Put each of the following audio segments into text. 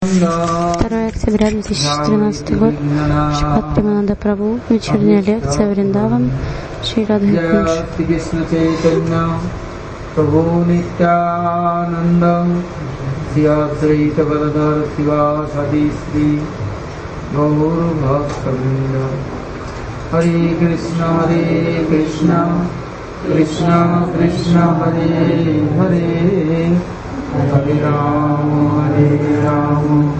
2 октября 2013 год. Шримад Премананда Прабху. Вечерняя лекция Вриндаван. Шри Радха Кунж. Prabhu Nityananda Siyasrita Baladhar Siva Sadisri Gaur Bhaktavinda Hare Krishna Krishna Krishna Hare Hare Hare Rama Hare Rama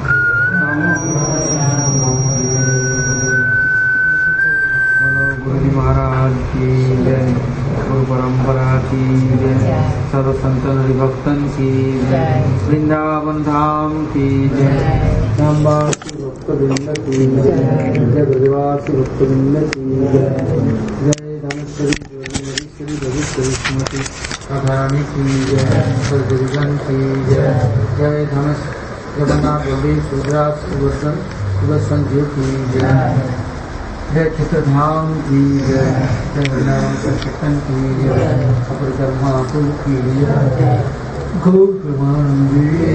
Guru Maharaj ki Jai, Guru Parampara ki Jai, Sarva Santan Hari Bhaktan ki Jai, Vrindavan Dham ki Jai, Nambasi Bhakta Vrinda ki Jai, Jai Brajavasi Bhakta Vrinda ki Jai, Jai Dhameshwari Jyoti Bhavishwari Smati Radharani ki Jai, Sarvadigan ki Jai, Jai Dhamesh Jagannath Bhavi Sudraj Sudarshan Ji ki Jai, जय चित्रधाम की जय, जय वृंदावन कृष्ण की जय, अपरिकर्मा कुल की जय, गौर प्रेमानंदी।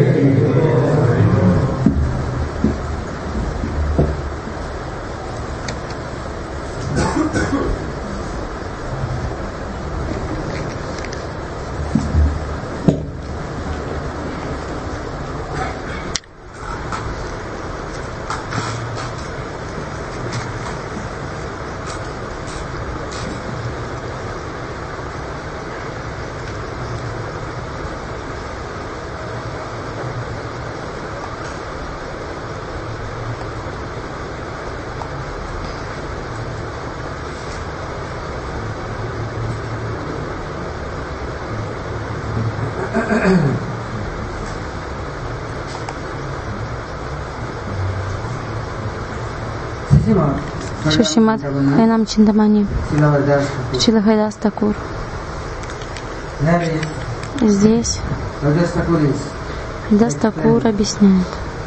Шримад Хайнам Чиндамани, Шрила Хайдас Такур. Здесь Хайдас Такур объясняет,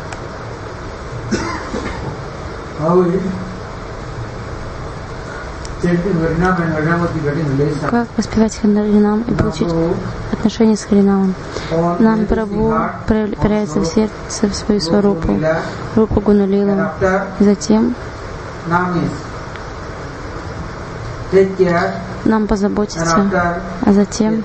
как воспевать Харинам и получить отношения с Харинамом. Нам Прабху проявляется в сердце в свою сварупу, рупу Гуналилу. Затем нам позаботиться, а затем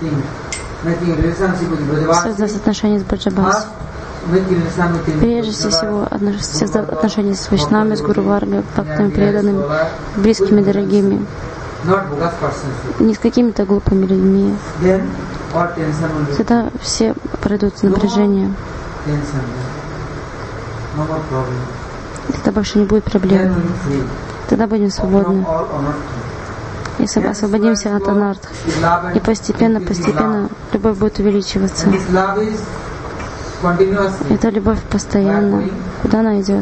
создать отношения с Браджабаси. Прежде всего, создать отношения с Вайшнавами, с Гуру Варгой, бхактами преданными, близкими, дорогими, не с какими-то глупыми людьми. Тогда все пройдут напряжение. Тогда больше не будет проблем. Тогда будем свободны. И освободимся от анарт. И постепенно любовь будет увеличиваться. Эта любовь постоянно. Куда она идет?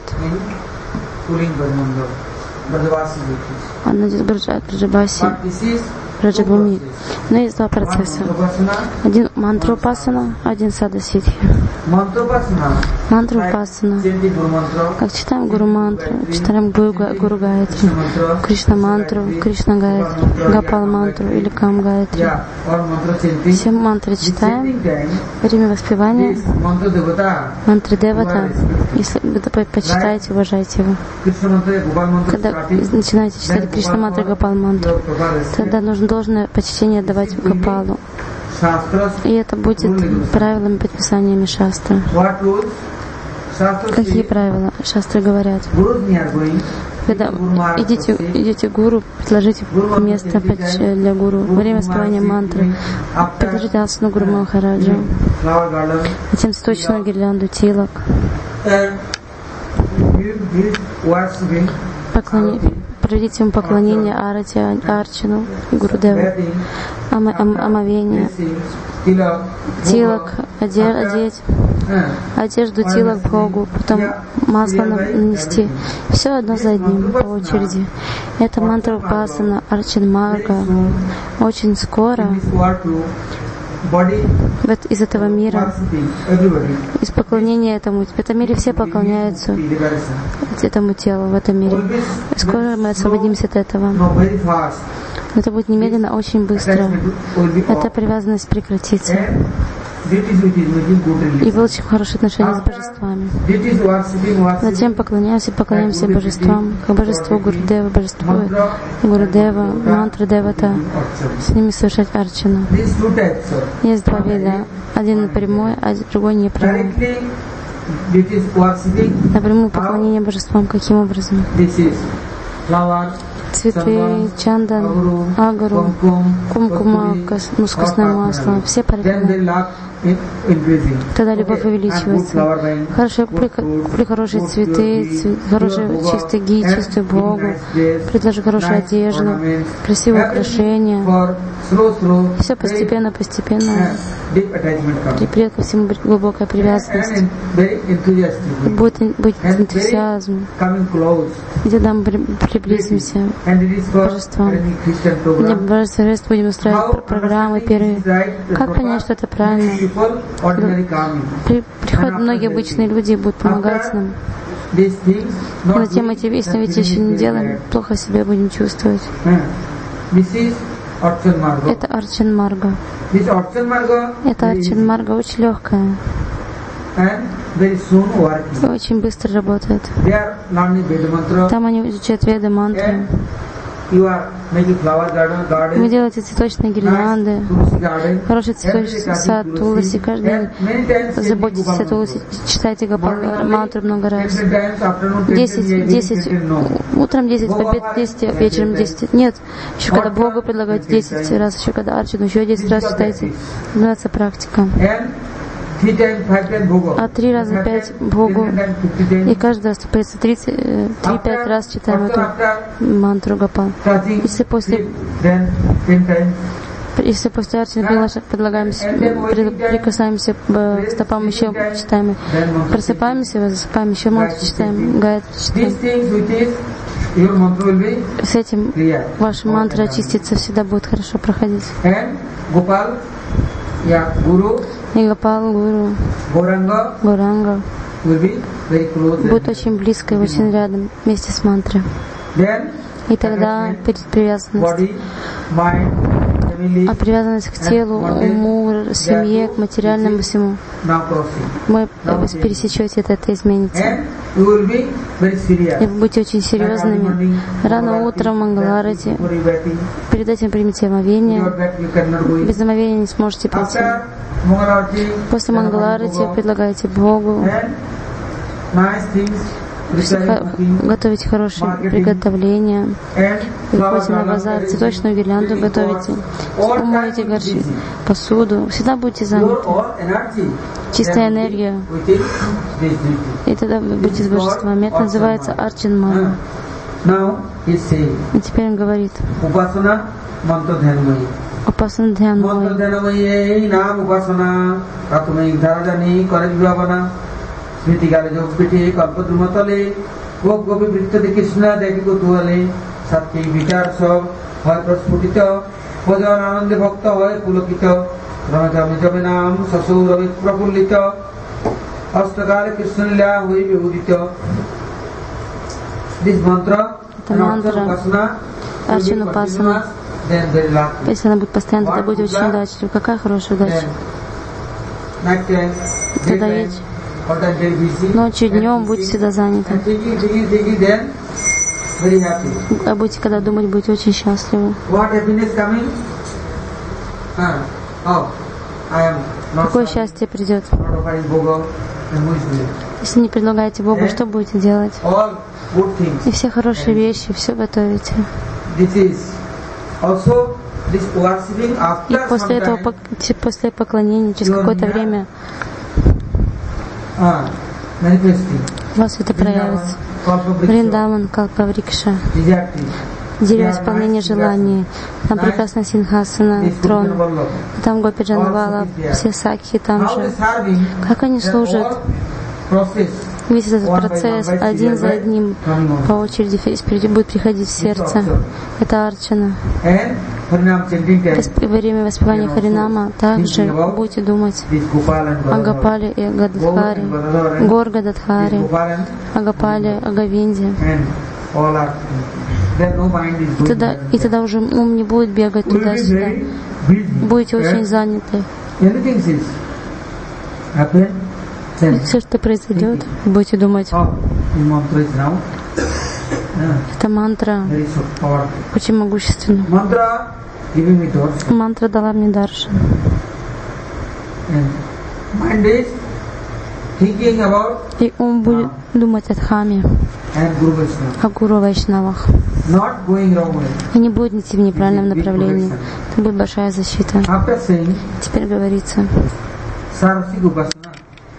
Она идет в Браджабаси, Браджабхуми. Но есть два процесса. Один мантрупасана, один садасидхи. Мантрупасана. Как читаем Гуру мантру, читаем Гуру Гаятри, Кришна мантру, Кришна Гаятри, Гапал мантру или Кам Гаятри. Все мантры читаем во время воспевания мантры Девата. Если вы почитаете, уважайте его. Когда начинаете читать Кришна мантру, Гапал мантру, тогда нужно должное почтение отдавать Гапалу. И это будет правилами, предписаниями шастры. Какие правила? Шастры говорят. Когда идите к гуру, предложите место для гуру. Во время воспевания мантры предложите асану Гуру Махараджа. Затем цветочную гирлянду тилак. Проведите ему поклонение Арати, Арчину, Гурудеву, омовение, тилак одеть, одежду тилак Богу, потом масло нанести. Все одно за одним, по очереди. Это мантра Упасана, Арчин Марга. Очень скоро из этого мира, из поклонения этому. В этом мире все поклоняются этому телу, в этом мире. Скоро мы освободимся от этого. Это будет немедленно, очень быстро. Эта привязанность прекратится. и получим хорошие отношения с божествами. Затем поклоняемся божествам, как божеству Гурудева, божеству Гурудева, мантры Девата, с ними совершать арчану. Есть два вида, один прямой, а другой непрямой. Напрямую поклонение божествам каким образом? Цветы, чандан, агару, кумкума, мускусное масло, все парфюмы. Тогда любовь увеличивается. При хорошие цветы, хорошие чистые ги, чистую Богу, предложи хорошую одежду, красивые украшения. Все постепенно придет ко всему глубокая привязанность. Будет энтузиазм. И тогда мы приблизимся к божествам. Для божества будем устраивать программы первые. Как понять, что это правильно? Приходят многие обычные люди и будут помогать нам. Но затем эти вещи еще не делаем, плохо себя будем чувствовать. Это Арчан Марга. Эта Арчан Марга очень легкая. И очень быстро работает. Там они изучают веды, мантры. Вы делаете цветочные гирлянды, хороший цветочный сад, туласи, каждый день заботитесь о туласи, читайте Гопал мантру много раз. 10, утром 10, в обед 10, вечером 10. Нет, еще когда Богу предлагаете 10 раз, еще когда Арчану, еще 10 раз читайте. Называется практика. А 3 раза 5 Богу. И каждый раз постится 3-5 раз читаем эту мантру Гопал. Если после Арчаны прикасаемся к стопам, еще читаем. Просыпаемся, засыпаем, еще мантру читаем, гайатру читаем. С этим ваша мантра очистится, всегда будет хорошо проходить. И Гопал, Гуру, Гуранга будет очень близко и очень рядом, вместе с мантрой. И тогда перед привязанностью. А привязанность к телу, уму, семье, к материальному всему. Вы пересечете это изменится. И вы будете очень серьезными. Рано утром в Мангаларати. Перед этим примите омовение. Без омовения не сможете пойти. После Мангаларати предлагаете Богу готовить хорошие приготовления. Приходите на базар, цветочную гирлянду готовите, умоете горшки, посуду. Всегда будете заняты. Чистая энергия. И тогда вы будете с божествами. Это называется Арчан Марга. И теперь он говорит. Упасана Дхянмой. স্মৃতিকালে যোগ পিঠে কল্পদ্রুমতলে গোপ গোপী বৃত্ততে কৃষ্ণ দেখি কৌতূহলে সাত্বিক বিচার সব হয় প্রস্ফুটিত ভজন আনন্দে ভক্ত হয় পুলকিত রমে জমে নাম শ্বশুর রবি প্রফুল্লিত অষ্টকালে কৃষ্ণলীলা হই বিভূতিত দিস মন্ত্র উপাসনা Арчана Упасана. Если она будет постоянно, тогда будет очень удачлива. Какая хорошая удача. Тогда едь. Ночью, днем будете всегда заняты. А будете, когда думать, будете очень счастливы. Какое счастье придет? Если не предлагаете Богу, что будете делать? И все хорошие вещи, все готовите. И после этого, после поклонения, через какое-то время у вас это проявится. Вриндаван, Калпаврикша, дерево исполнения желаний. Там прекрасная Синхасана, трон. Там Гопи Джанвала, все сакхи там же. Как они служат? Весь этот процесс один за одним по очереди будет приходить в сердце. Это Арчана. Во время воспевания Харинама также будете думать о Гопале и Гададхаре, Гор Гададхаре, о Гопале, о Говинде. И тогда уже ум не будет бегать туда-сюда. Будете очень заняты. happen, then Все, что произойдет, будете думать, oh, the mantra is now эта мантра very so powerful. очень могущественна. Mantra giving me darshan. Мантра дала мне даршан. And mind is thinking about И ум будет думать о Дхаме, and Guru Vaishnava, о Гуру Вайшнавах. not going wrong way. И не будет идти в неправильном направлении. Это будет большая защита. After saying Теперь говорится Sarasik Upasana,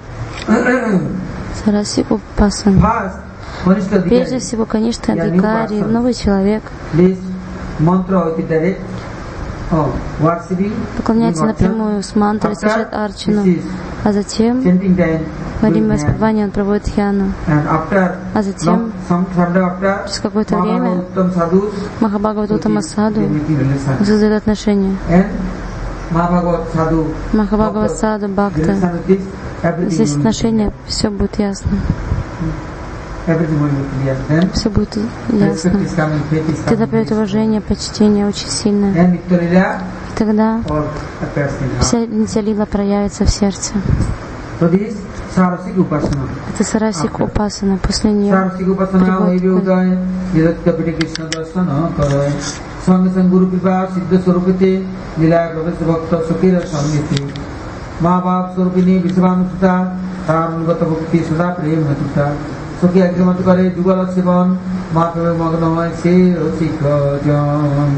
Сараси Упасан. first, Manishta Прежде Adhikari, всего, конечно, Адхикари, новый человек, please mantra with the direct worshipping, поклоняется напрямую с мантрой, совершает арчану, а затем chanting time, во время воспевания он проводит дхьяну. and after А затем, after через какое-то время, Mahabhagavatam sadhus, Махабхагаватутама Саду they making relation. создает отношения. And Mahabhagavat sadhu, Махабхагават Саду, Бхакта. relation with this, everything Здесь will be отношения, все будет ясно. everything will be clear. Then Все будет respect ясно. is coming, faith is Тогда coming. придет уважение, почтение очень сильное. And Nitya Lila И тогда all appears in heart. вся Нитя-лила проявится в сердце. So this Sarasik Upasana. Это Сарасик Упасана. После нее Sarasik Upasana приводит Vaivya Udaya Yadat Kapiti Krishna Darsana Karay Swanga Sanguru Pipa Siddha Swarupate Lilaya Pravesta Bhakta Sukira Sangiti Mahabhav Swarupini Visvanusuta Ram Gata Bhakti Sada Prem Hatuta Sukhi Agrimat Kare Jugala Sivan Mahapave Magnamai Se Rasika Jan.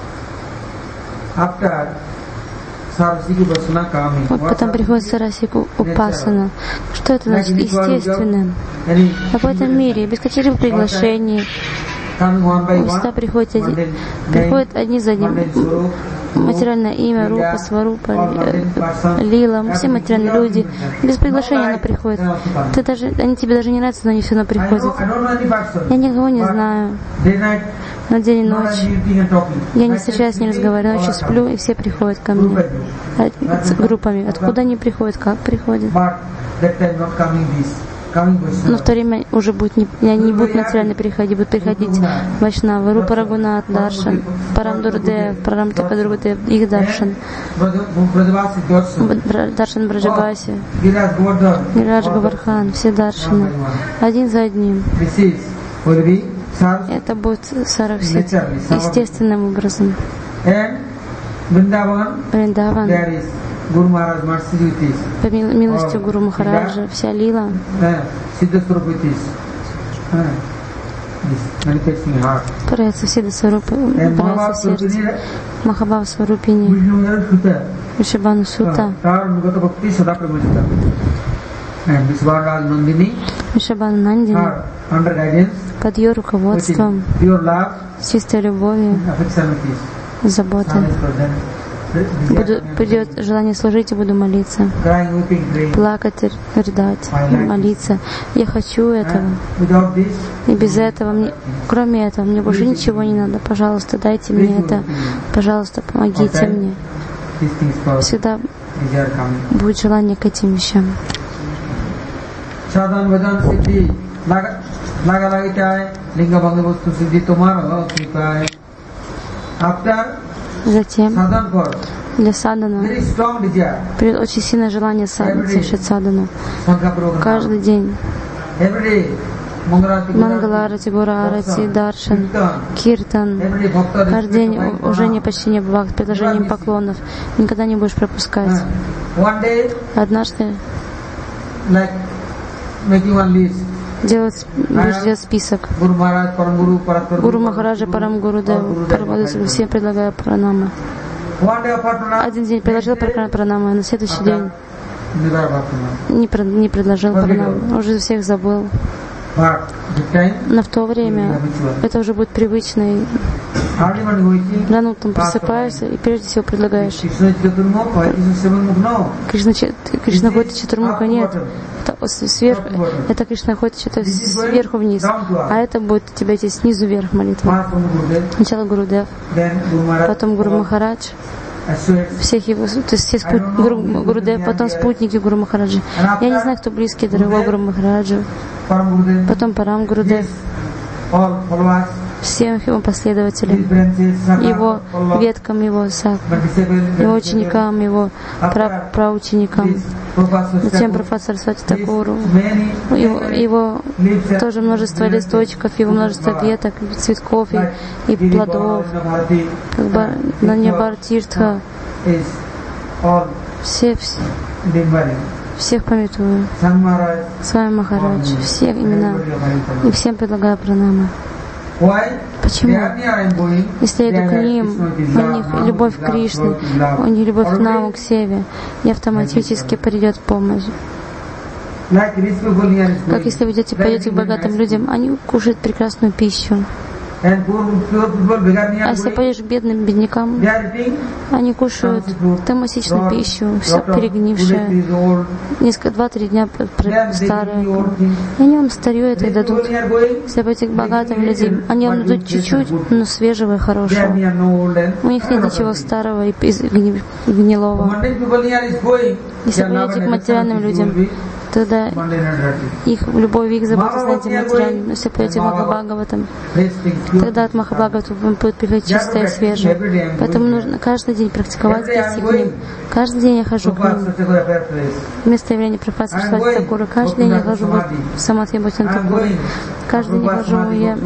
After Sarasik Upasana coming, вот потом приходит Сарасик Упасана. Что это значит? Естественное. А в этом мире, без каких-либо приглашений, сюда приходят одни за одним. Материальное имя, Рупа, Сварупа, Лила, все материальные люди. Без приглашения она приходит. Они тебе даже не нравятся, но они все равно приходят. Я никого не знаю. Но день и ночь я не встречаюсь, не разговариваю, ночью сплю, и все приходят ко мне с группами. Откуда они приходят, как приходят? Но в то время уже не будут материально приходить, будут приходить Вайшнавы, Рупа Рагунат, Даршан, Парам Дурдев, Парам Такадурдев, их Даршан, Даршан Браджабаси, Гирадж Гавархан, все Даршаны, один за одним. Это будет Сарасвати естественным образом. Вриндаван, Guru Maharaj mercy with this. по милости Гуру Махараджа, вся лила Siddha Swarup with this. Manifesting heart. проявится в Сиддха Сварупе, проявится в сердце. Махабхав Сварупини, Vishnu Sutta. Вришабхану Сута, Tar Mugata Bhakti Sada Pramajita. And Vishwaraj Nandini, Вришабхану Нандини, under guidance, под ее with руководством, pure love, с чистой любовью, affection with this. заботой. Son is present. Придет желание служить и буду молиться, Crying, weeping, praying. плакать, рыдать, молиться. Я хочу этого. Without this, И без этого, кроме этого, мне больше ничего не надо. Пожалуйста, дайте мне это. Пожалуйста, помогите мне. these things for Всегда desire coming. будет желание к этим вещам. Sadhan Vajan Siddhi Laga Lagitaye Linga Bhagavastu Siddhi Tomara Kripaye. After Затем sadhan for для садхана very strong desire, придет очень сильное желание совершить садхану. Sangha program. Каждый день Every day, Mangalarati, Мангаларати, Гурарати, Даршан, Киртан. every day Bhakta Каждый день уважение, почтение, бхакти, предложением поклонов. Никогда не будешь пропускать. One day, Однажды like making one list. будешь делать список. Guru Maharaj, Param Guru, Paraspar Гуру Махараджа, Парам Гуру Деву, всем предлагаю пранамы. One day apart from that, Один день предложил пранамы, а на следующий день Nidara Bhakti. не предложил пранамы. Уже всех забыл. But the time, Но в то время это уже будет привычно. early morning waking, Рано утром просыпаешься и прежде всего предлагаешь. Krishna Chaturmukh, Krishna Sevanmukh, no. Кришна ходит Чатурмуха нет. Это Кришна ходит что-то сверху вниз. А это будет у тебя идти снизу вверх молитва. First from Gurudev, Сначала Гурудев, then Guru Maharaj, потом Гуру Махарадж, associates, всех его, то есть все Гурудев, потом спутники Гуру Махараджи. Я не знаю, кто близкий дорогой Гуру Махараджу, Param Gurudev, потом Парам Гурудев. all followers, всем его последователям, его веткам, его сак, его ученикам, его праученикам. Затем профессор Сарасвати Такуру, его тоже множество листочков, его множество веток, цветков и плодов, как бы Наньябар Тиртха. Всех памятую, с вами Махарадж, всех имена, и всем предлагаю пранамы. Почему? Если я иду к ним, у них любовь к Кришне, у них любовь к Наму, к Севе, и автоматически придет помощь. Как если вы пойдете к богатым людям, они кушают прекрасную пищу. А если пойдешь к бедным беднякам, они кушают томасичную пищу, все перегнившее, 2-3 дня старое. И они вам старье это и дадут. Если пойти к богатым людям, они вам дадут чуть-чуть, но свежего и хорошего. У них нет ничего старого и гнилого. Если пойдете к материальным людям, тогда их любовь, их забота, знаете, материальным. Но если пойдете к Махабхагаватам, тогда от Махабхагавата будет приходить чистое и свежее. Поэтому нужно каждый день практиковать идти к ним. Каждый день я хожу к ним. Вместо явления профессора Сарасвати Такура, каждый день я хожу в Самадхи Бхутин Такура. Каждый день хожу я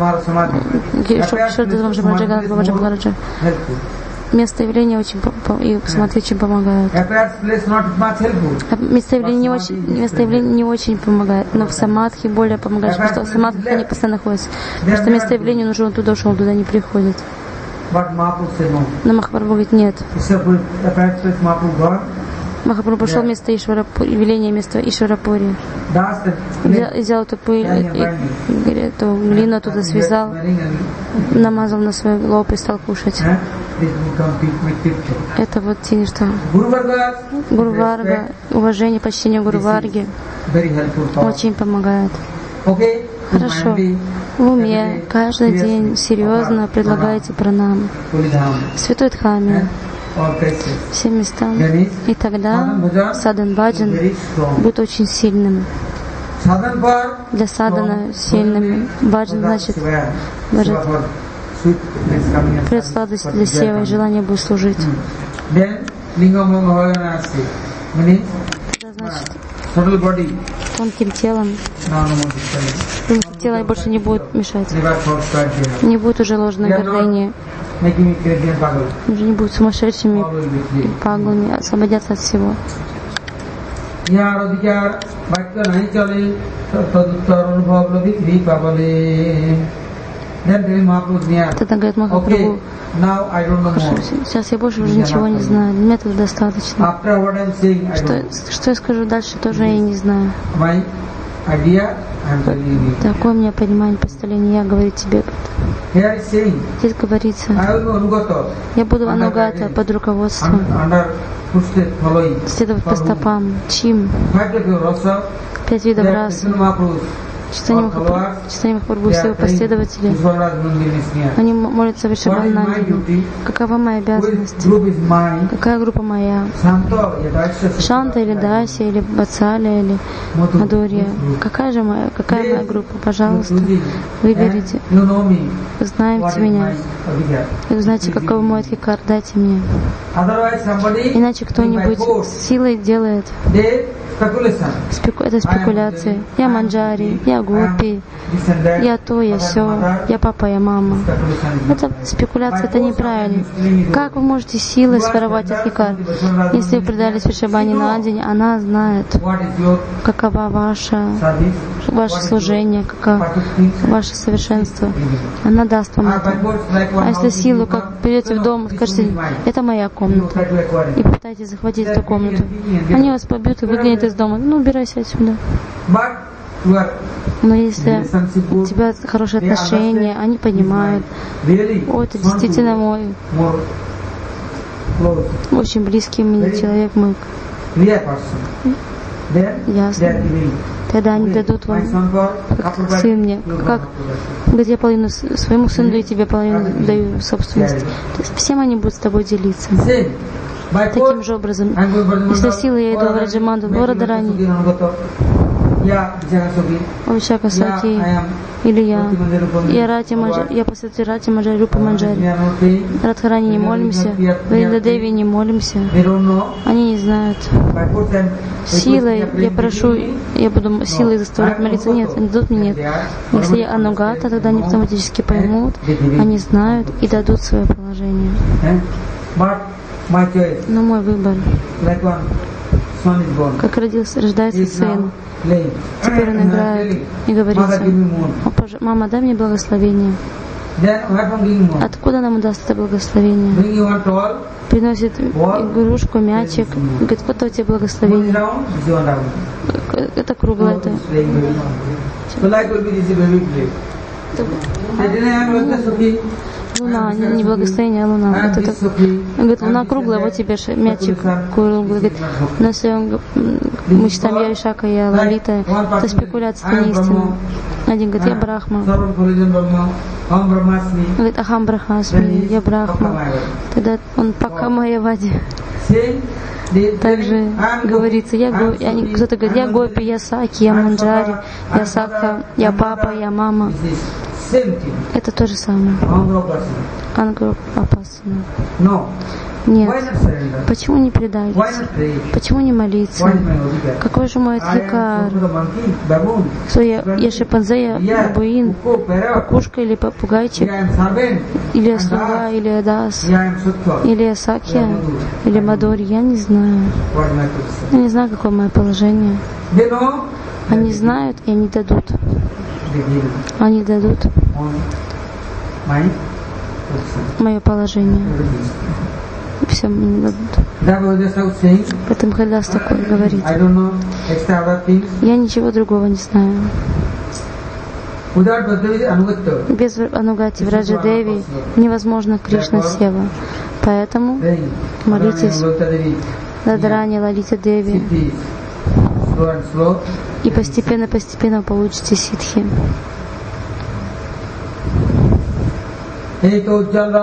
место явления очень и Самадхи очень помогают. Место явления не очень помогает, но в Самадхи более помогает, потому что в Самадхи они постоянно находятся. Потому что место явления, он уже он туда ушел, туда не приходит. Но Махапрабху говорит, нет. Махапрабху пошел вместо веления место Ишварапури. Взял эту пыль, эту глину оттуда связал, намазал на свой лоб и стал кушать. Это вот тени, что Гуру Варга, уважение, почтение Гуру Варги очень помогает. Хорошо. В уме каждый день серьезно предлагайте пранам. Святой Дхаме, всем местам. И тогда садан баджан будет очень сильным. Для садана сильным. Баджан значит пред сладость для сева и желание будет служить. Это значит тонким телом. Тело больше не будет мешать. Не будет уже ложной гордыни. Уже не будут сумасшедшими паглами, освободятся от всего. Тогда говорит Махапрабху, сейчас я больше уже ничего не знаю, для меня этого достаточно. Что я скажу дальше, тоже я не знаю. Такое у меня понимание, представление, я говорю тебе об этом. Здесь говорится, я буду анугата под руководством, следовать по стопам, чим, 5 видов рас. Читание Махапрабху, все его последователи, они молятся Вришабханандане. Какова моя обязанность? Какая группа моя? Шанта или Даси, или Ватсалия, или Мадурья? Какая моя группа? Пожалуйста, выберите. Знаете меня. И узнаете, какой мой адхикар, дайте мне. Иначе кто-нибудь силой делает. Это спекуляции. Я манджари, я гопи, я то, я все, я папа, я мама. Это спекуляция, это неправильно. Как вы можете силой своровать адхикар? Если вы предались Вришабхани Нандине, она знает, какова ваше служение, каково ваше совершенство. Она даст вам это. А если силу, как придете в дом, скажете, это моя комната, и пытаетесь захватить эту комнату, они вас побьют и выгонят из дома. Ну, убирайся отсюда. Но если у тебя хорошие отношения, они понимают, это действительно мой очень близкий мне человек, мой. Ясно. Тогда они дадут вам, как сын мне, как говорит, я половину своему сыну и тебе половину даю собственность. То есть всем они будут с тобой делиться. Таким же образом, если силой я иду в Раджаманду, в Радарани, о Вишакасаки, или я Рати Манджари, я последователь Рати Манджари, Рупа Манджари. Радхарани не молимся, Вринда Деви не молимся. Они не знают. Силой я прошу, я буду силой заставлять молиться. Нет, они дадут мне нет. Если я анугата, тогда они автоматически поймут, они знают и дадут свое положение. Но мой выбор, как рождается сын, теперь он играет и говорится: мама, дай мне благословение. Откуда нам даст это благословение? Приносит игрушку, мячик, говорит: вот у тебя благословение. Это круглое. Это. Луна, не благословение, а луна. Вот это. Он говорит: луна круглая, вот тебе мячик круглый. Говорит: но если мы считаем я Вишака, я Лалита, это спекуляция, это не истина. Один говорит: я Брахма. Говорит: Ахам Брахасми, я Брахма. Тогда он пока Майявади. Также говорится, кто-то говорит: я Гопи, я Саки, я Манджари, я Сакха, я папа, я мама. Это то же самое. Ангропапасана. Нет. Почему не предаться? Почему не молиться? Какой же мой отвлекар? Что я шимпанзе, я бабуин, кукушка или попугайчик? Или я слуга, или я дас? Или я сакья? Или мадори? Я не знаю. Я не знаю, какое мое положение. Они знают, и они дадут. Они дадут мое положение. Все мне дадут. Поэтому Харидас такой говорит: я ничего другого не знаю. Без Анугати Враджадеви невозможно Кришна Сева. Поэтому молитесь Ладрани Лалита Деви, и постепенно получите ситхи. Это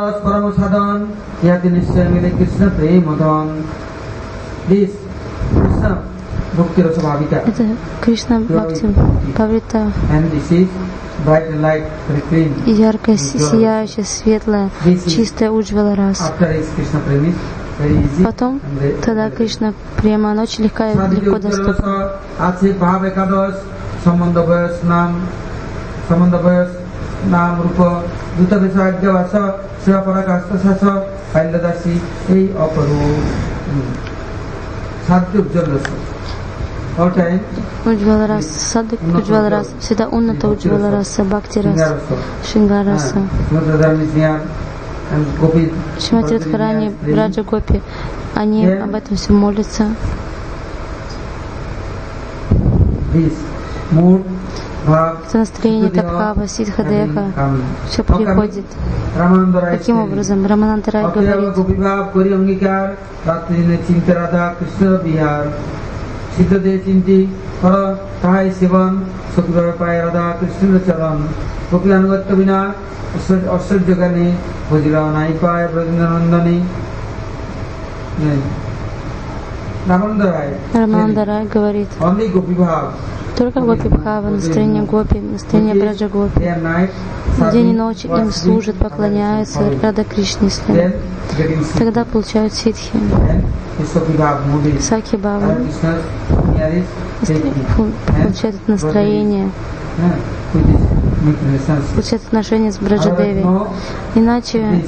Кришна Бхакти Паврита. Яркая, сияющая, светлая, чистая Уджвала раса. Потом, тогда Кришна Према, она очень легко доступна. Уджвала раса, садык Уджвала раса, всегда унната Уджвала раса, бхакти раса, шингара раса. Шримати Радхарани, Браджа Гопи, они об этом все молятся. Это настроение Тапхава, Сидха-Деха, все приходит. Каким образом? Рамананда Рай говорит: Рамананда Рай говорит: только Гопи Бхава, настроение Гопи, настроение Браджа Гопи. День и ночь им служат, поклоняются Рада Кришне. Тогда получают ситхи. Сакхи Бхава получает это настроение, получает отношения с Браджадеви. Иначе,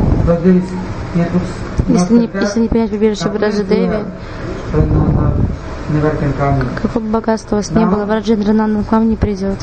если не принять прибежище Браджадеви, какое бы богатство у вас не было, Враджендрананда к вам не придет.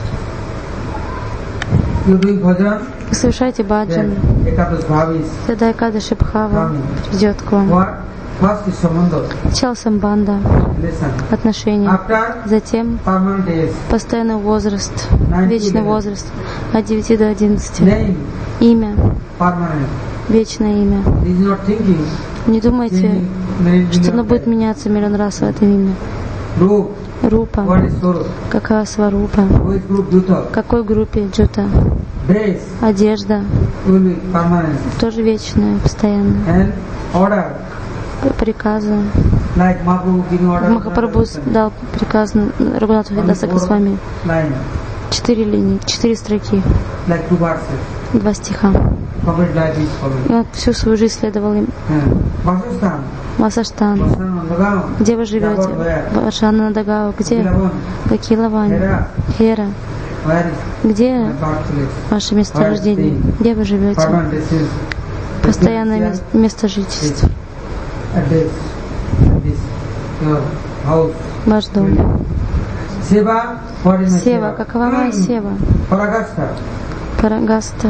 Вы совершаете баджан, тогда Экадаши Бхава придет к вам. Начало самбанда, отношения, затем постоянный возраст, вечный возраст от 9 до 11. Имя, вечное имя. Не думайте, что оно будет меняться миллион раз в этом имя. Рупа. Какая сварупа? Какой группе джута? Одежда. Тоже вечная, постоянная. Приказы. Like Mahaprabhu giving order. Махапрабху дал приказ Рагунатху Даса Госвами. 4 линии, 4 строки. Like 2 verses. 2 стиха. И он всю свою жизнь следовал им. Васаштан. Где вы живете? Вашанандагау. Где? Бакилавани. Хера. Где ваше месторождение? Где вы живете? Постоянное место жительства. Ваш дом. Сева. Какова моя сева? Парагаста.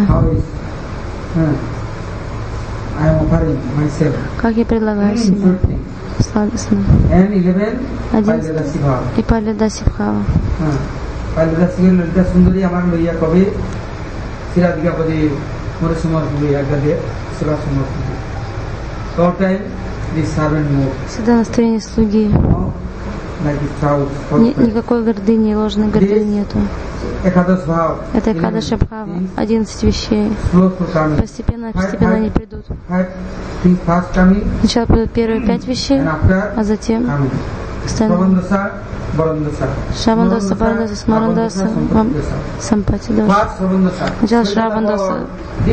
Как я предлагаю себя? Сладостно. 11. И Палидаси Бхава. Всегда настроение слуги. Никакой гордыни, ложной гордыни нету. Это Экадаша Бхава, 11 вещей. Постепенно они придут. Сначала придут первые 5 вещей, а затем остальные. Шравандаса, Барандаса, Смарандаса, Сампати Доша. Сначала Шравандаса.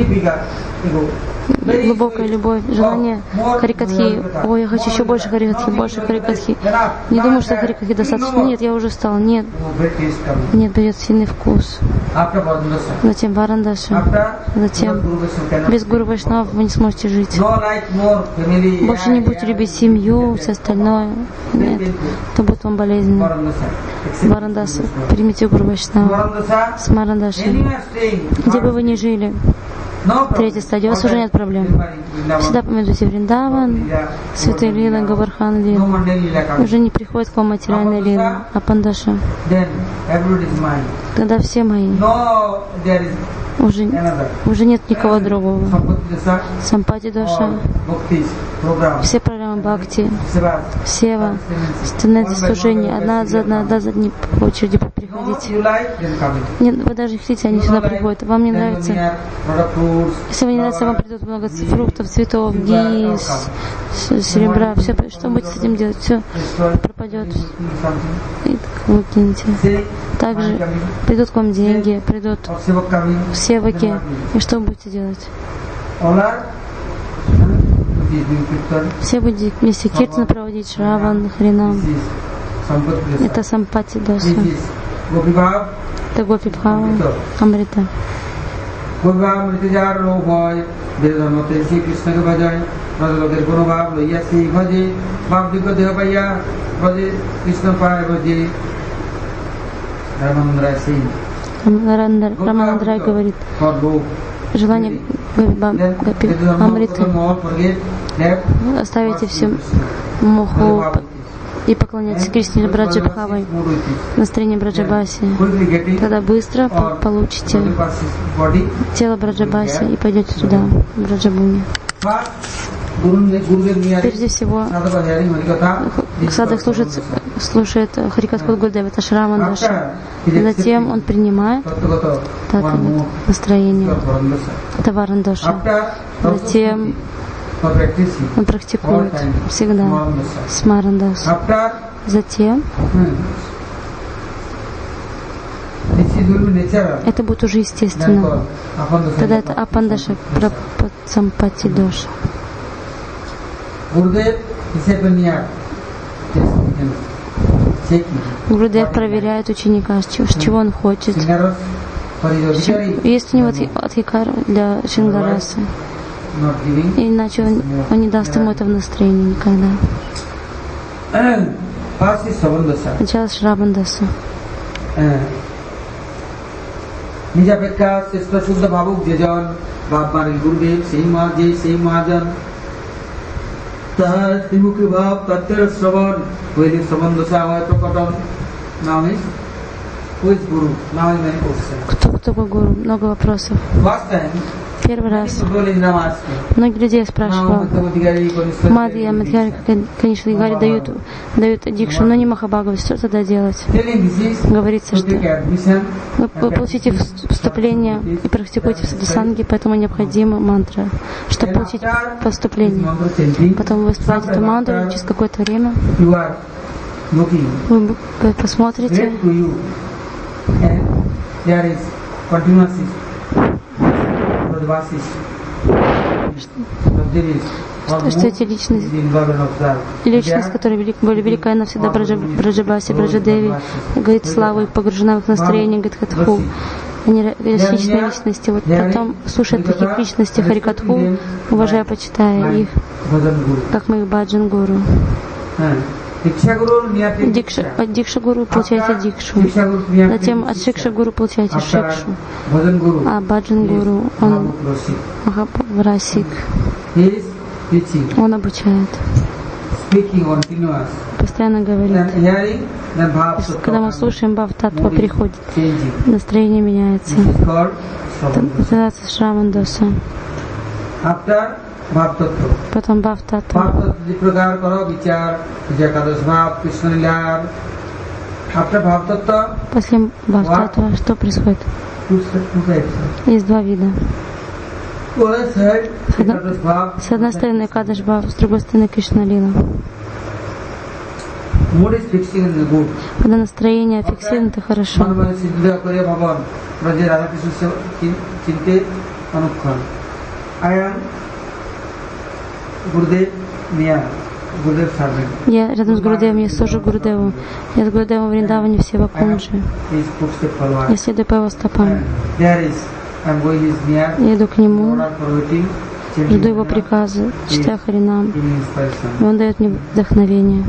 Глубокая любовь, желание харикатхи. Ой, я хочу еще больше харикатхи, Не думаю, что харикатхи достаточно. Нет, я уже устал. Нет, придет сильный вкус. Затем Варандаша. Затем без Гуру Вайшнав вы не сможете жить. Больше не будете любить семью, все остальное. Нет, это будет вам болезненно. Варандаса. Примите Гуру Вайшнава. Смарандаша. Где бы вы ни жили. 3-я стадия, у вас уже нет проблем. Всегда помните Вриндаван, Святой Лила, Гавархан Лила. Уже не приходит к вам материальная Лила, а Пандаша. Тогда все мои. Уже нет никого другого. Сампати Доша, все программы Бхакти, Сева, становится служение, одна за одни по очереди приходите. Нет, вы даже хотите, они сюда приходят. Вам не нравится? Если вам не нравится, вам придут много фруктов, цветов, ги, серебра, все. Что будете с этим делать? Все пропадет. И так вы кинете. Также придут к вам деньги, придут севаки. И что вы будете делать? Все будете вместе киртана проводить, Шраван, Хринам. Это Сампати Доса. Это Гопи Бхава, Амрита. Раманандрай говорит, желание Гопи Амриты. Оставите все моху и поклоняйтесь Кришне Браджа Бхавой, настроение Браджабаси. Тогда быстро получите тело Браджабаси и пойдете туда, в Браджабуми. Прежде всего, садхак слушает Харикатху Гурдева, это Шравандаша. Затем он принимает настроение, это Варандаша. Затем он практикует всегда Смарандасу. Затем это будет уже естественно. Тогда это Апандаша Сампати Доша. Гурудев проверяет ученика, чего он хочет. Есть у него адхикар для Шингараса. Иначе он не даст ему это в настроении никогда. Сначала Шравандаса. Кто такой гуру? Много вопросов. первый раз. Многие людей спрашивают, Мадхья, конечно, дают дикшу, но не Махабхагават, что тогда делать? Говорится, что вы получите вступление и практикуете в садхусанге, поэтому необходима мантра, чтобы получить поступление. Потом вы исполните эту мантру, через какое-то время вы посмотрите, что эти личность, которая более великая навсегда, Браджабаси, Браджадеви, говорит славу их, погружена в их настроение, говорит Катху. Они различные личности. Вот потом слушают таких личностей Харикатху, уважая, почитая их, как моих баджан-гуру. От Дикша-гуру получаете дикшу. Затем от Шикша-гуру получаете шикшу. А баджан-гуру, он Махабрасик. Он обучает. Постоянно говорит. Когда мы слушаем Бхав-татва, приходит, настроение меняется. Это называется Шрамандоса. Потом Бхав-татва. После Бхав-татва что происходит? Есть два вида. С одной стороны Кадаш Бхав, с другой стороны Кришна Лила. Когда настроение фиксировано, это хорошо. Я рядом с Гурудевом, я служу Гурудеву. Я с Гурудевом в Вриндаване, все Вакунджи. Я следую по его стопам. Я иду к нему, жду его приказа, читаю Харинам. И он дает мне вдохновение.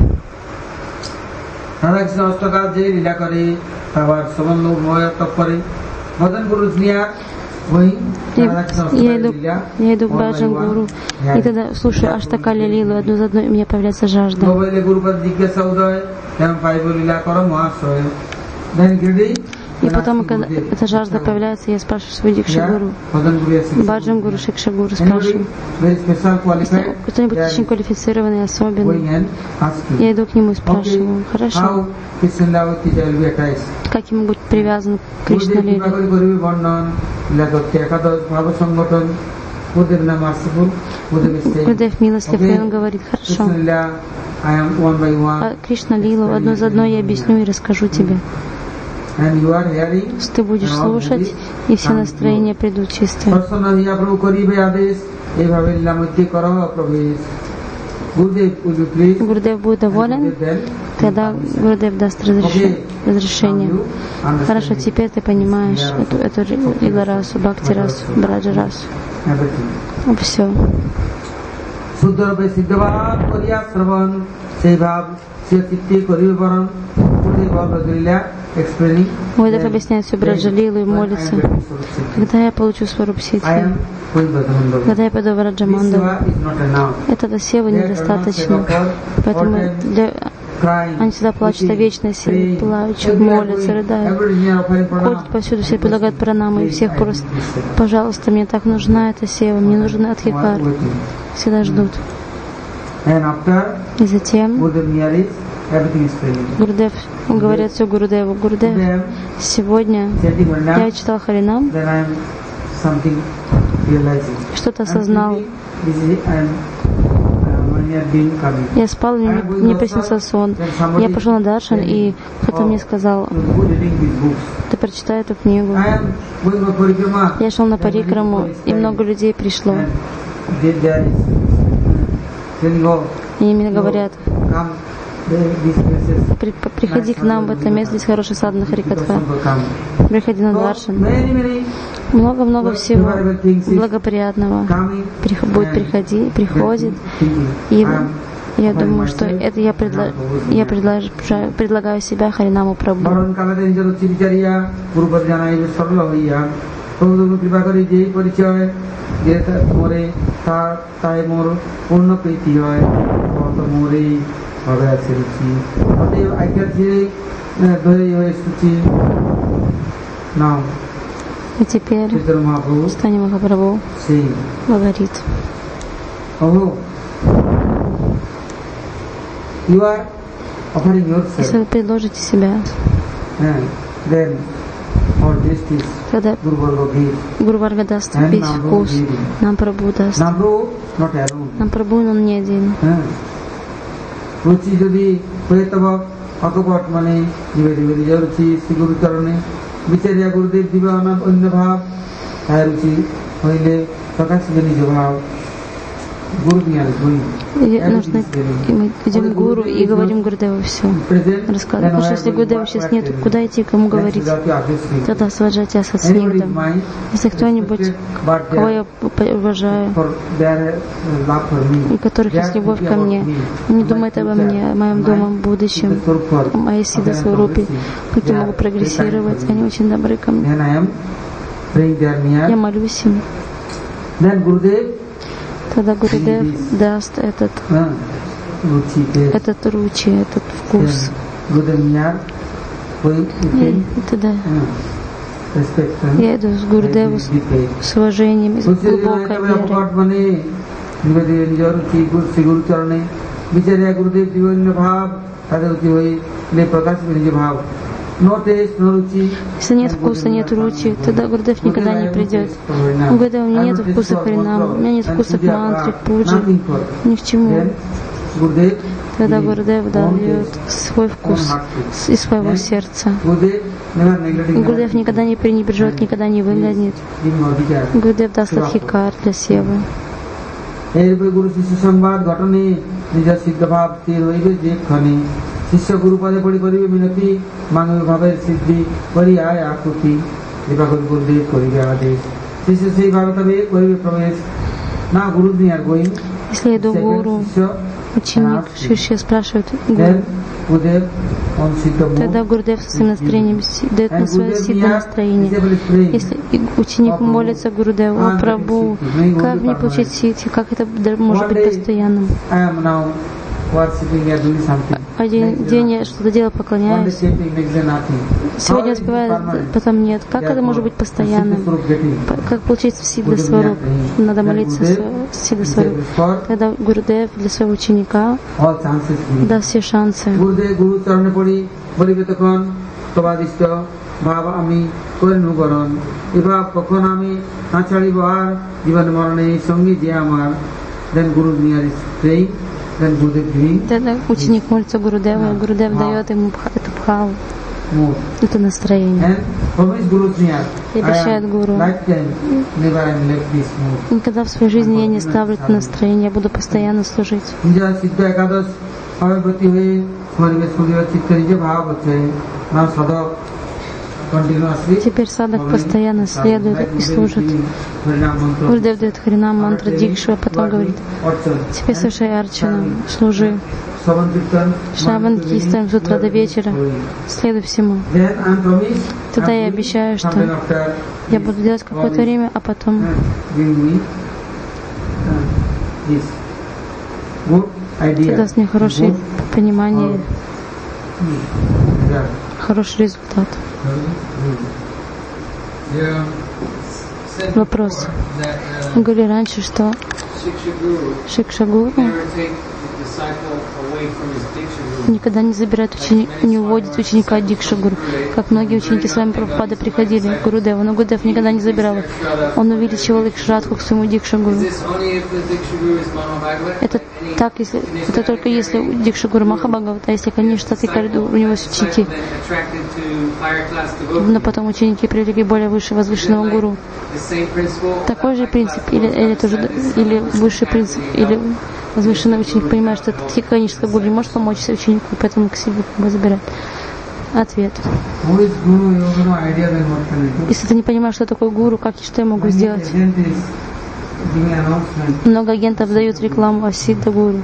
Я иду к Баджан-гуру, и когда слушаю Аштакали Лилу, одну за одной, у меня появляется жажда. И потом, когда эта жажда появляется, я спрашиваю свою Дикша-гуру, Баджан-гуру, Шикша-гуру, спрашиваю. Если кто-нибудь очень квалифицированный, особенный, я иду к нему и спрашиваю, хорошо, как ему быть привязан к Кришна-лиле? Гурудев милостив, и он говорит, хорошо, а Кришна-лилу одну за одной я объясню и расскажу тебе. Ты будешь слушать, и все настроения придут чистые. Гурудев будет доволен, тогда Гурудев даст разрешение. Хорошо, теперь ты понимаешь эту лила-расу, бхакти-расу, браджа-расу. Все. Гурудев объясняет всю Браджа-лилу и молится. Когда я получу сваруб ситхи, когда я пойду в Раджаманду, этого севы недостаточно. Поэтому они всегда плачут о вечности, плачут, молятся, рыдают. Ходят повсюду, все предлагают пранамы, и всех просто, пожалуйста, мне так нужна эта сева, мне нужен адхикар. Всегда ждут. И затем Гурудев говорит все Гурудеву. Гурудев, сегодня я читал Харинам, что-то осознал. Я спал, мне приснился сон. Я пошел на даршан, и кто-то мне сказал, ты прочитай эту книгу. Я шел на парикраму, и много людей пришло. И мне говорят, приходи к нам в это место, здесь хороший садхана Харикатха. Приходи на даршан. Много-много всего благоприятного будет приходит. И я думаю, что это я предлагаю себя Харинаму Прабху. И теперь Чайтанья Махапрабху говорит: если вы предложите себя, когда Гуру Варга даст весь вкус, нам Прабху даст. Нам Прабху, он не один. И нужно, мы идем к Гуру и говорим Гурудеву все. Рассказываем. Потому что если Гурудева сейчас нет, куда идти, кому говорить? Тогда сваджати асаснигдам. Если кто-нибудь, кого я уважаю, и которых есть любовь ко мне, не думает обо мне, о моем доме, будущем, о моей Сидха Сварупе, как я могу прогрессировать, они очень добры ко мне. Я молюсь им. Тогда Гурудев даст этот ручи, этот вкус. И тогда я иду с Гурудеву с уважением, с глубокой верой. Если нет вкуса, нет ручи, тогда Гурудев никогда не придет. У Гурудева у меня нет вкуса к харинаму, у меня нет вкуса к мантре, к пуджи, ни к чему. Тогда Гурудев дает свой вкус из своего сердца. Гурудев никогда не пренебрежет, никогда не выгонит. Гурудев даст адхикар для севы. शिष्य गुरु पदे पड़ी परिवे मिनति मानव भावे सिद्धि परि आय आकृति कृपा कर गुरुदेव करिवे आदेश शिष्य सेई भावे तबे करिवे प्रवेश ना गुरु नी आर गोइंग. Если иду к гуру, ученик, шишья спрашивает гуру, тогда Гурудев со своим настроением дает на свое сиддха настроение. Если ученик молится Гурудеву: «О Прабху, как мне получить сиддхи, как это может быть постоянным?» Один день я что-то делаю, поклоняюсь. Сегодня успеваю, потом нет. Как это может быть постоянным? Как получить Сиддха Сваруп? Надо молиться Сиддха Сваруп. Тогда Гурудев для своего ученика даст все шансы. Тогда ученик молится Гурудеву, и Гурудев дает ему эту бхаву, это настроение. И обещает Гуру: никогда в своей жизни я не ставлю это настроение, я буду постоянно служить. Теперь садхак постоянно следует и служит. Гурудев дает харинам, мантра, дикшу, а потом говорит: теперь совершай арчану, служи. Шраван Киртан с утра до вечера, следуй всему. Тогда я обещаю, что я буду делать какое-то время, а потом это даст мне хорошее понимание, хороший результат. Вопрос. Мы говорили раньше, что Шикша-гуру никогда не забирает не уводит ученика от Дикша-гуру. Как многие ученики с вами Прабхупады приходили к Гурудеву, но Гурудев никогда не забирал их. Он увеличивал их шрадху к своему Дикша-гуру. Это так, если это только если Дикша-гуру Махабхагават, а если, конечно, у него есть ученики. Но потом ученики привлекли более выше возвышенного гуру. Такой же принцип, или высший принцип, или возвышенный ученик понимает, что этот канический гуру не может помочь ученику, поэтому к себе забирает. Ответ. Если ты не понимаешь, что такое гуру, что я могу сделать? Много агентов дают рекламу о Сиддха гуру.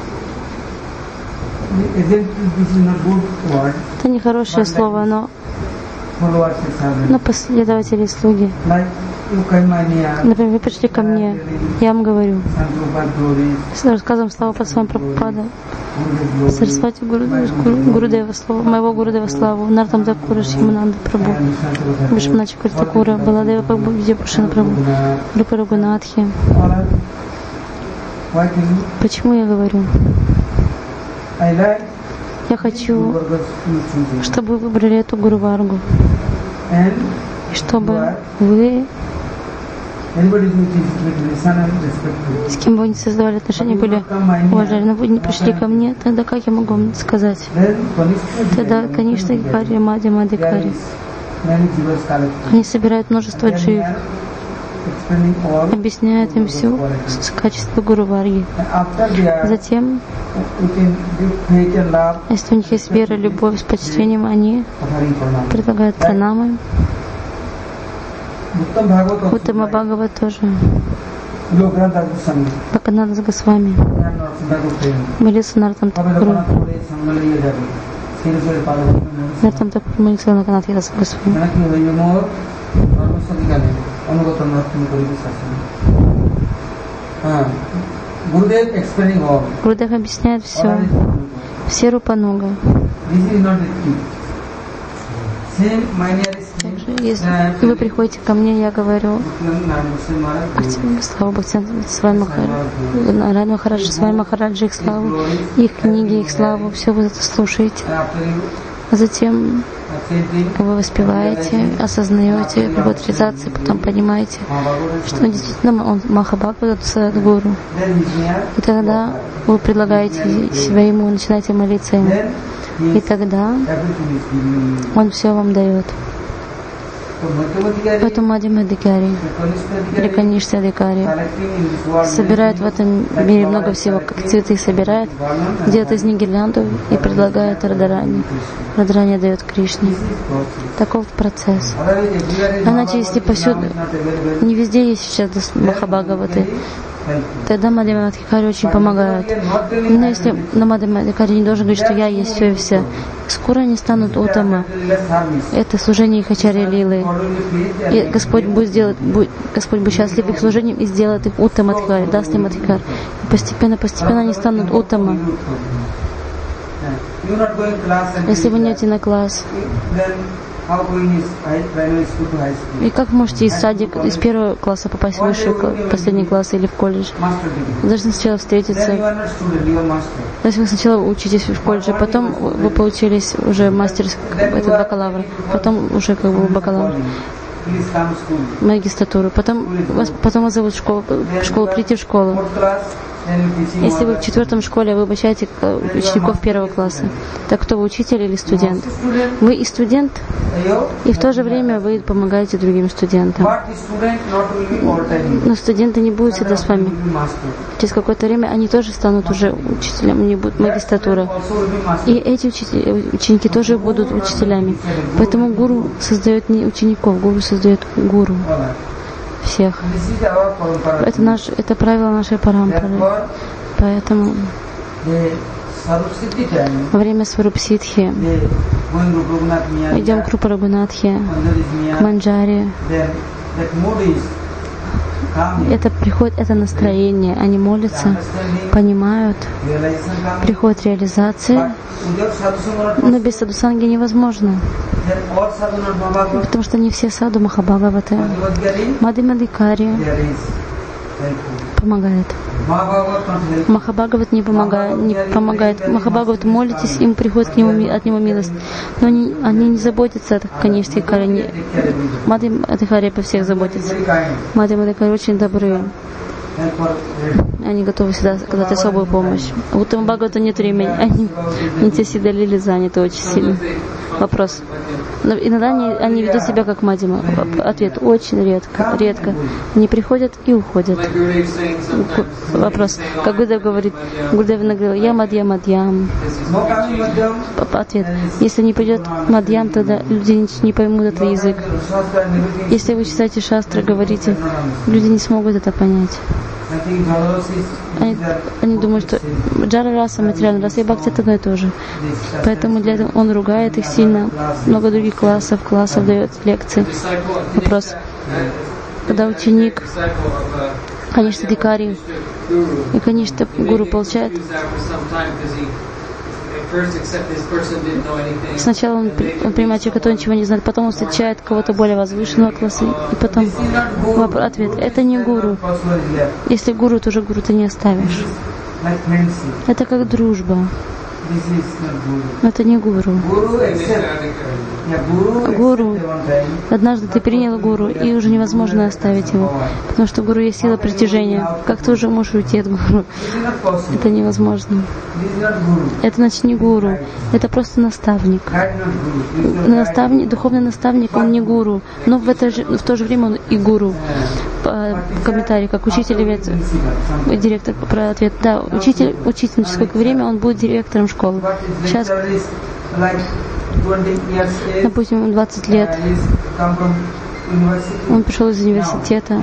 Это не хорошее слово, но последователи и слуги. Например, вы пришли ко мне, я вам говорю, с рассказом славы под своим Прабхупада, Сарасвати Гурудева Славу, моего Гурудева Славу, Нартам Такура Шимананда Прабху, Вишванача Картакура, Баладева Прабху, Видяпушана Прабху, Рупа Рагунатхи. Почему я говорю? Я хочу, чтобы вы выбрали эту Гуру Варгу, и чтобы вы, с кем бы вы не создавали отношения, были уважаемы, но вы не пришли ко мне, тогда как я могу вам сказать? Тогда, конечно, Кари, Мадхимадикари. Они собирают множество джив, объясняют им все качество Гуру Варги. Затем, если у них есть вера, любовь с почтением, они предлагают пранамы. Уттама Бхагават тоже. Бхакананда Госвами молился Нартам Такуру. Нартам Такур молился на Бхакананда Госвами. Гурудев объясняет все Рупануга. Также, если вы приходите ко мне, я говорю, слава Бхактивинода Свами Махараджи, Свами Махараджи, их славу, их книги, их славу, все вы это слушаете. А затем вы воспеваете, осознаете в реализации, потом понимаете, что действительно он Махабхагават Садгуру. И тогда вы предлагаете себя ему, начинаете молиться ему. И тогда он все вам дает. Поэтому Мадхимадикари или Каништа-адикари собирает в этом мире много всего, как цветы собирает, делает из них гирлянду и предлагает Радарани. Радарани дает Кришне. Таков процесс. Иначе, если повсюду, не везде есть сейчас Махабхагаваты, тогда Мадхимадикари очень помогают. Но если на Мадхимадикари не должен говорить, что я есть все и вся, скоро они станут Уттама. Это служение их Ачарья Лилы. И Господь будет счастлив их служением и сделает их Уттамадхикари, даст им Адхикар. И постепенно они станут Уттама. Если вы не идете на класс, и как вы можете из садика, из первого класса попасть в высший, последний класс или в колледж? Вы должны сначала встретиться. Если вы сначала учитесь в колледже, потом вы получились уже мастерский, это бакалавр, потом уже как бы бакалавр, магистратуру, потом вас зовут в школу, прийти в школу. Если вы в 4 школе, вы обучаете учеников 1 класса, так кто вы, учитель или студент? Вы и студент, и в то же время вы помогаете другим студентам. Но студенты не будут всегда с вами. Через какое-то время они тоже станут уже учителями, они будут магистратура. И эти ученики тоже будут учителями. Поэтому гуру создает не учеников, гуру создает гуру. Всех. Это правило нашей парампары. Поэтому во время Сварупсидхи идем к Рупа Рагунатхе, к Манджаре. Это приходит, это настроение. Они молятся, понимают, приходит реализация. Но без садхусанги невозможно. Потому что не все саду Махабхагаваты. Мадхимадикари помогает. Махабхагават не помогает. Махабхагават молитесь, им приходит от него милость. Но они не заботятся о Каниште-адикари. Мадхимадикари по всех заботятся. Мадхимадикари очень добрые. Они готовы всегда оказать особую помощь. У Уттама Бхагавата нет времени. Они Нитья-Сидха-лиле заняты очень сильно. Вопрос. Но иногда они ведут себя как Мадхима. Ответ: очень редко. Они приходят и уходят. Вопрос. Как Гурудев говорит, Гурудев говорил: я Мадьям. Ответ: если не придет Мадьям, тогда люди не поймут этот язык. Если вы читаете шастры, говорите, люди не смогут это понять. Они думают, что джара раса, материальная раса и бхакти — это одно и то же. Поэтому для этого он ругает их сильно. Много других классов дает лекции. Вопрос. Когда ученик конечно, дикари. И, конечно, гуру получает. Сначала он принимает человека, который ничего не знает, потом он встречает кого-то более возвышенного класса, и потом ответ. Это не гуру. Если гуру, то уже гуру ты не оставишь. Это как дружба. Это не гуру. Гуру. Однажды ты принял гуру, и уже невозможно оставить его. Потому что гуру есть сила притяжения. Как ты уже можешь уйти от гуру? Это невозможно. Это значит не гуру. Это просто наставник. Духовный наставник, он не гуру. Но в то же время он и гуру. Комментарий, как учитель, директор про ответ. Да, учитель на сколько время он будет директором школы. Сейчас, допустим, 20 лет. Он пришел из университета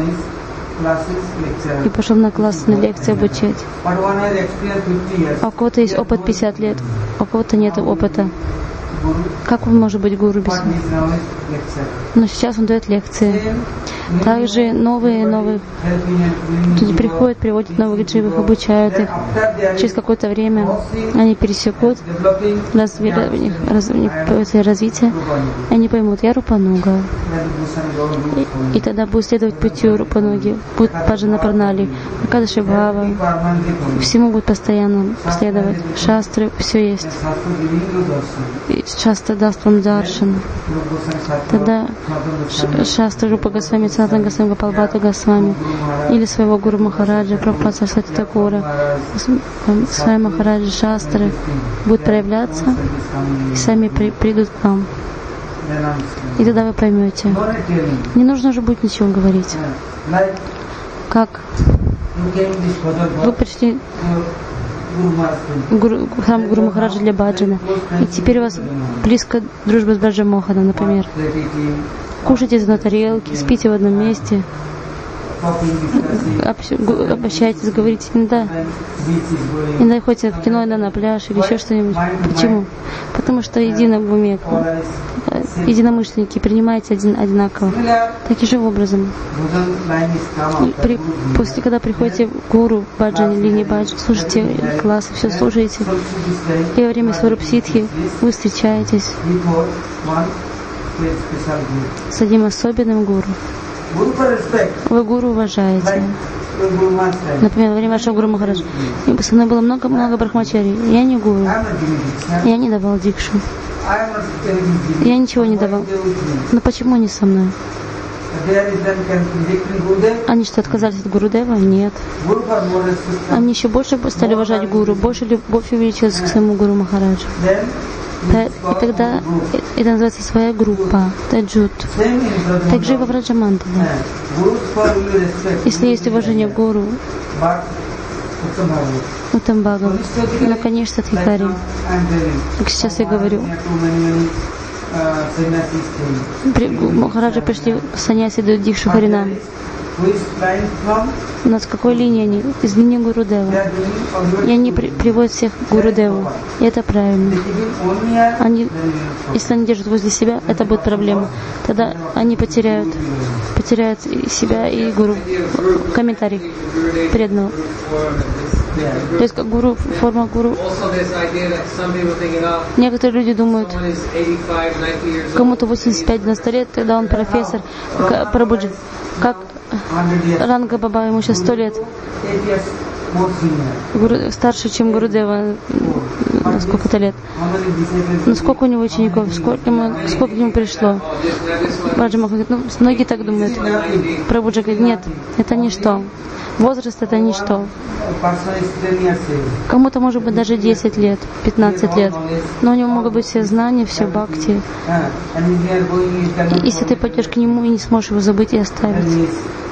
и пошел на класс, на лекции обучать. А у кого-то есть опыт 50 лет, а у кого-то нет опыта. Как он может быть гуру без? Но сейчас он дает лекции. Также новые люди приходят, приводят новых дживов, обучают их. Через какое-то время они пересекут, у них появится развитие, и они поймут, я Рупануга. И тогда будет следовать путю Рупануги, будет Баджана Пранали, Акадаши Бхава, всему будет постоянно следовать. Шастры, все есть. И Шастра даст вам даршан. Тогда Шастра Рупа Госвами, Санатана Госвами, Гопалбхата Госвами, или своего Гуру Махараджа, Прабхупада Сарасвати Такура, свои Махараджи, Шастры будут проявляться и сами придут к вам. И тогда вы поймете. Не нужно уже будет ничего говорить. Как вы пришли в храм Гуру Махараджа для баджана, и теперь у вас близко дружба с Браджа Моханом, например. Кушайте на тарелке, спите в одном месте, общайтесь, говорите, иногда ходите в кино, иногда на пляж или еще что-нибудь. Почему? Потому что едино в уме, единомышленники, принимаете одинаково. Таким же образом, после, когда приходите к гуру, баджан или не баджан, слушайте классы, все слушаете, и во время сварупситхи вы встречаетесь с одним особенным гуру. Вы гуру уважаете. Например, во время вашего Гуру Махараджа. Со мной было много брахмачари. Я не гуру. Я не давал дикшу. Я ничего не давал. Но почему они со мной? Они что, отказались от Гурудева? Нет. Они еще больше стали уважать гуру, больше любовь увеличилась к своему Гуру Махараджу. И тогда это называется своя группа, таджут. Так же и во Враджамандале. Если есть уважение к гуру, Утамбхагам, ну, конечно, Тхикари. Как сейчас я говорю, Махараджа пришли саньяси дают дикшу Харинам. У нас с какой линии они? Из линии Гурудева. И они приводят всех к Гурудеву. И это правильно. Если они держат возле себя, это будет проблема. Тогда они потеряют себя и гуру. Комментарий преданного. То есть как гуру, форма гуру. Некоторые люди думают, кому-то 85-90 лет, тогда он профессор, Прабхуджи. Как Ранга Баба, ему сейчас 100 лет. Старше, чем Гурудева, на сколько-то лет. Но сколько у него учеников, сколько к нему пришло. Баджа Махарадж говорит, многие так думают. Прабхуджа говорит, нет, это ничто. Возраст это ничто. Кому-то может быть даже 10 лет, 15 лет. Но у него могут быть все знания, все бхакти. Если ты пойдешь к нему и не сможешь его забыть и оставить.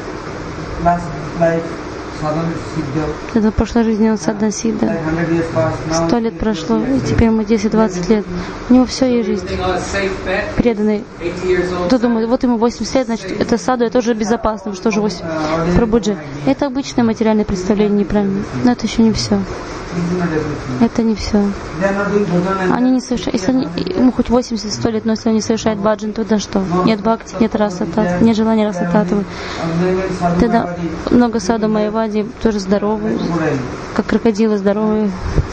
Это в прошлой жизни он Саддан Сидда. 100 лет прошло, и теперь ему 10-20 лет. У него все есть жизнь. Преданный. Кто думает, вот ему 80 лет, значит, это саду, это уже безопасно, что же 8 Прабхуджи. Это обычное материальное представление, неправильно. Но это еще не все. Это не все. Они не совершают, если они, ему хоть 80-100 лет, но если он не совершает баджан, тогда что? Нет бхакти, нет расатат, нет желания расататвы. Тогда много саду майявади тоже здоровые, как крокодилы здоровые.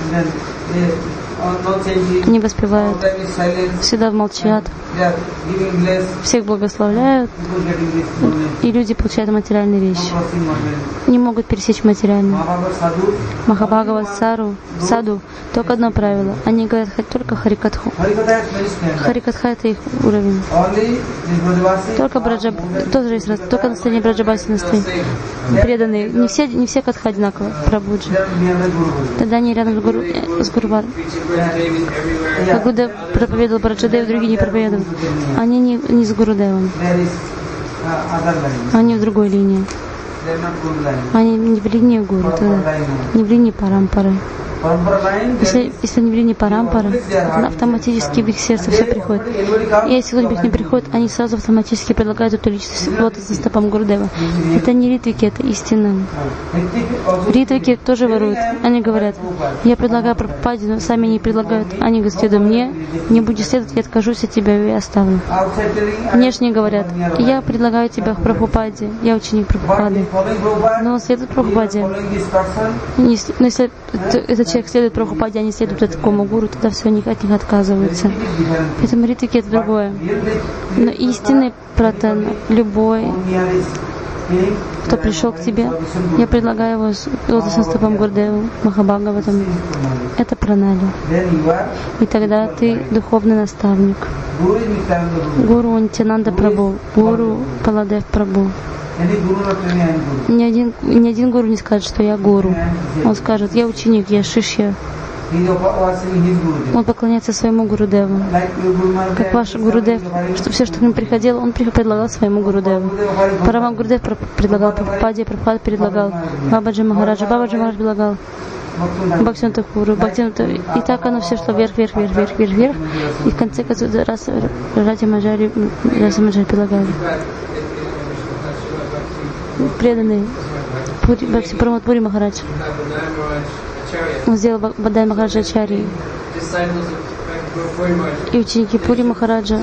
Не воспевают, всегда молчат, всех благословляют, и люди получают материальные вещи. Не могут пересечь материальные. Махабхагават саду, только одно правило. Они говорят только харикатху. Харикатха — это их уровень. Только тоже есть раз, только настроение браджабаси настроение. Преданные. Не все катха одинаково, Прабхуджи. Тогда они рядом с Гурувар. Как Гурудев проповедовал Браджадев, другие не проповедуют. Они не с Гурудевом. Они в другой линии. Они не в линии Гуру, не в линии Парампары. Если они в линии Парампары, автоматически в их сердце все приходит. И если кто-нибудь не приходит, они сразу автоматически предлагают эту личность лотос за стопам Гурудева. Это не ритвики, это истина. Ритвики тоже воруют. Они говорят: я предлагаю Прабхупаде, но сами не предлагают. Они говорят: следуй мне, не будешь следовать, я откажусь от тебя и оставлю. Внешне говорят: я предлагаю тебя к Прабхупаде, я ученик Прабхупады. Но он следует Прабхупаде. Но если этот человек следует Прабхупаде, они следуют такому гуру, тогда все от них отказываются. Поэтому ритвики — это другое. Но истинный пратан, любой, кто пришел к тебе, я предлагаю его с лотосным стопам Гурудева, Махабхагаватам. Это пранали. И тогда ты духовный наставник. Гуру Нитьянанда Прабху, Гуру Баладев Прабху. Ни один гуру не скажет, что я гуру. Он скажет: я ученик, я шишья. Он поклоняется своему Гурудеву. Как ваш Гурудев, что все, что к нему приходило, он предлагал своему Гурудеву. Парамам Гурудев предлагал Прабхупаде, Прабхупада предлагал Бабаджи Махараджа, Бабаджи Махарадж предлагал Бхактивинода Тхакуру, Бхактивинода. И так оно все шло вверх. И в конце концов Раджа Маджари предлагали. Преданный Бхактипрамод Пури Махарадж. Он сделал Бадай Махараджа Ачарьи. И ученики Пури Махараджа,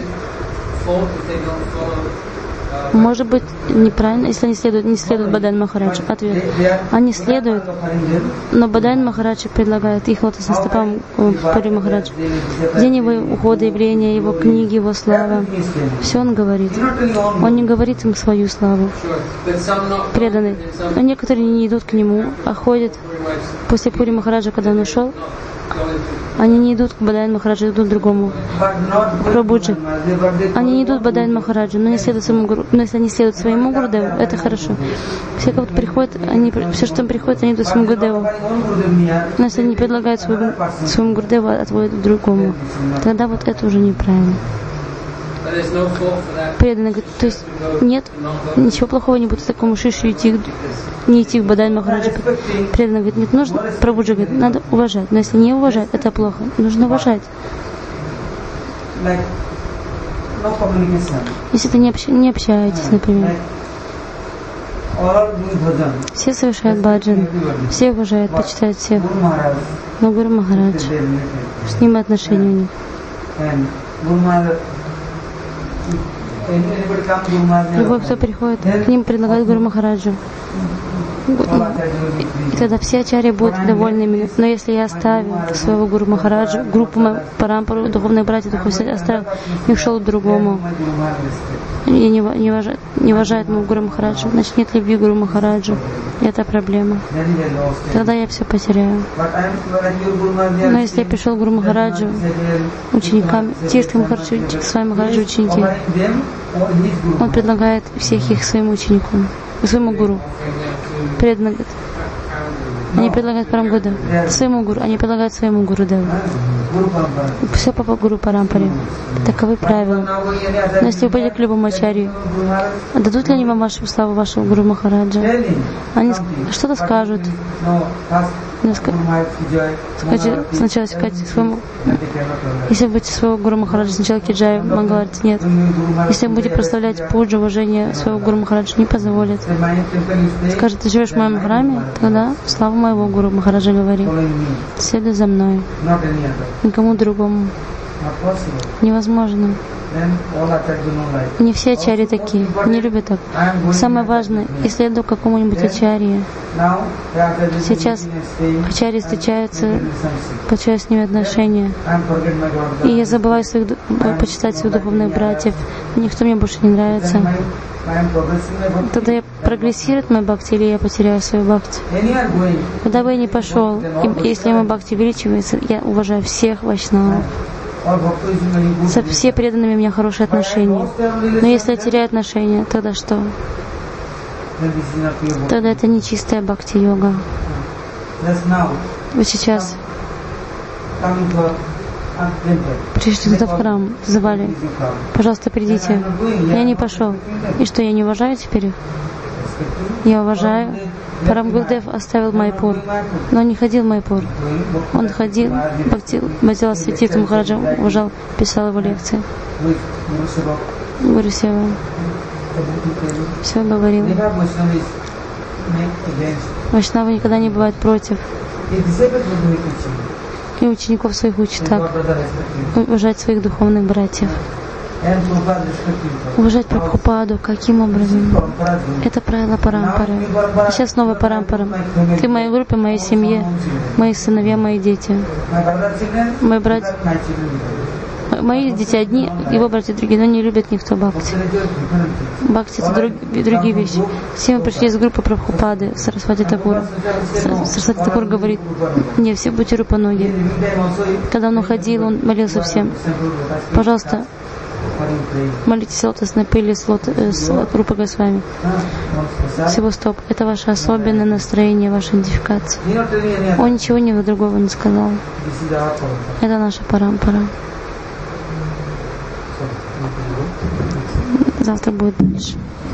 может быть, неправильно, если они не следуют Бадайн Махараджу. Ответ: они следуют, но Бадайн Махарадж предлагает их лотосным стопам Пури Махараджа. День его ухода, явления, его книги, его слава. Все он говорит. Он не говорит им свою славу. Преданные. Но некоторые не идут к нему, а ходят после Пури Махараджа, когда он ушел. Они не идут к Бадайн Махараджу, идут к другому Прабхуджи. Они не идут к Бадайн Махараджу, но если они следуют своему Гурудеву, это хорошо. Все, кто приходит, все, что им приходит, они идут к своему Гурудеву. Но если они предлагают своему Гурудеву, отводят к другому, тогда вот это уже неправильно. Преданный говорит: то есть нет, ничего плохого не будет с такому шишу не идти к Бадайн Махараджу. Преданный говорит: нет, нужно, Прабхуджи говорит, надо уважать. Но если не уважать, это плохо. Нужно уважать. Если ты не общаетесь, например. Все совершают баджан, все уважают, почитают всех. Но Гуру Махарадж, с ним отношения у них. Любой, кто приходит, к ним предлагает Гуру Махараджу. И тогда все ачарьи будут довольны меня. Но если я оставил своего Гуру Махараджа, группу Парампару, духовных братьев, оставил и ушел к другому, и не уважает моего Гуру Махараджа, значит нет любви к Гуру Махараджу. И это проблема. Тогда я все потеряю. Но если я пришел к Гуру Махараджу, ученикам, Тиртха Махараджу, своим Махараджу ученики, он предлагает всех их своему ученику, своему гуру. Преданно говорит: они предлагают Парамгуду своему гуру, они предлагают своему Гурудеву. Все по Гуру Парампаре. Таковы правила. Но если вы пойдете к любому ачарью, дадут ли они вам вашу славу, вашего Гуру Махараджа? Они что-то скажут. Сначала сказать своему Если вы будете своего Гуру Махараджа сначала Киджай, он говорит, нет. Если вы будете прославлять пуджу, уважение своего Гуру Махараджа не позволит. Скажет, ты живешь в моем храме, тогда слава моего Гуру Махараджа говори. Следуй за мной. Никому другому. Невозможно. Не все ачарьи такие, не любят так. Самое важное, если я иду к какому-нибудь ачарье. Сейчас ачарьи встречаются, получаю с ними отношения. И я забываю почитать своих духовных братьев. Никто мне больше не нравится. Тогда я прогрессирует мой бхакти, или я потеряю свою бхакти. Куда бы я ни пошел, если мой бхакти увеличивается, я уважаю всех вайшнавов. Со все преданными у меня хорошие отношения. Но если я теряю отношения, тогда что? Тогда это не чистая бхакти-йога. Вы сейчас пришли туда в храм, звали. Пожалуйста, придите. Я не пошел. И что, я не уважаю теперь их? Я уважаю. Парам Гурдев оставил Майпур, но он не ходил в Майпур. Он ходил, Бхактила Святитха Махараджа уважал, писал его лекции. Гуру Сева все говорил. Вайшнавы никогда не бывают против. И учеников своих учат так. Уважать своих духовных братьев. Уважать Прабхупаду. Каким образом? Это правило парампары. Сейчас новая парампара. Ты в моей группе, в моей семье, мои сыновья, мои дети. Мои братья. Мои дети одни, его братья другие, но не любят никто бхакти. Бхакти — это другие вещи. Все мы пришли из группы Прабхупады, Сарасвати Такур. Сарасвати Такур говорит, не, все будьте рупаноги. Когда он уходил, он молился всем. Пожалуйста, молитесь лотосной пыли с Рупа Госвами. Всего стоп. Это ваше особенное настроение, ваша идентификация. Он ничего другого не сказал. Это наша парампара. Завтра будет дальше.